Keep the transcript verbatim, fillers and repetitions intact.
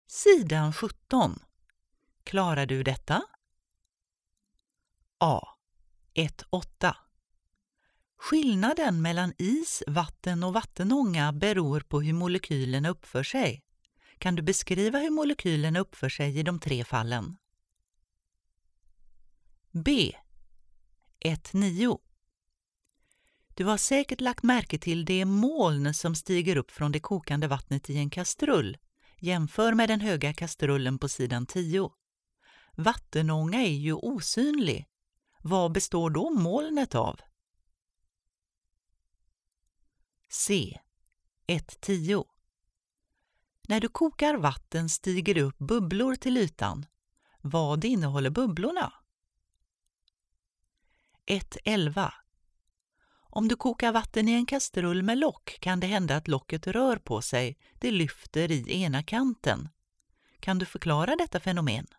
Sidan sjutton. Klarar du detta? A. ett åtta. Skillnaden mellan is, vatten och vattenånga beror på hur molekylerna uppför sig. Kan du beskriva hur molekylerna uppför sig i de tre fallen? B. ett nio. Du har säkert lagt märke till det moln som stiger upp från det kokande vattnet i en kastrull. Jämför med den höga kastrullen på sidan tio. Vattenånga är ju osynlig. Vad består då molnet av? C. ett tio. När du kokar vatten stiger det upp bubblor till ytan. Vad innehåller bubblorna? ett elva. Om du kokar vatten i en kastrull med lock kan det hända att locket rör på sig. Det lyfter i ena kanten. Kan du förklara detta fenomen?